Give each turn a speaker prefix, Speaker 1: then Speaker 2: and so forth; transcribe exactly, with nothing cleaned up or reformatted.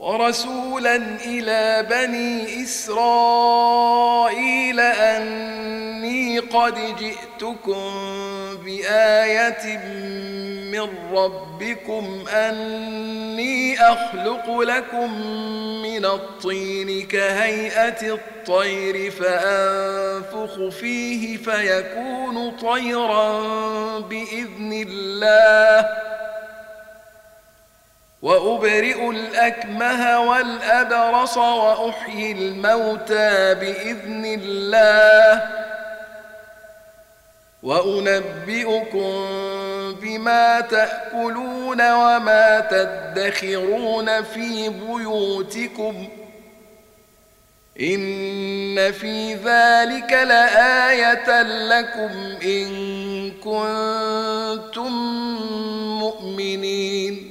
Speaker 1: ورسولا إلى بني إسرائيل أني قد جئتكم بآية من ربكم أني أخلق لكم من الطين كهيئة الطير فأنفخ فيه فيكون طيرا بإذن الله وأبرئ الأكمه والأبرص وأحيي الموتى بإذن الله وأنبئكم بما تأكلون وما تدخرون في بيوتكم إن في ذلك لآية لكم إن كنتم مؤمنين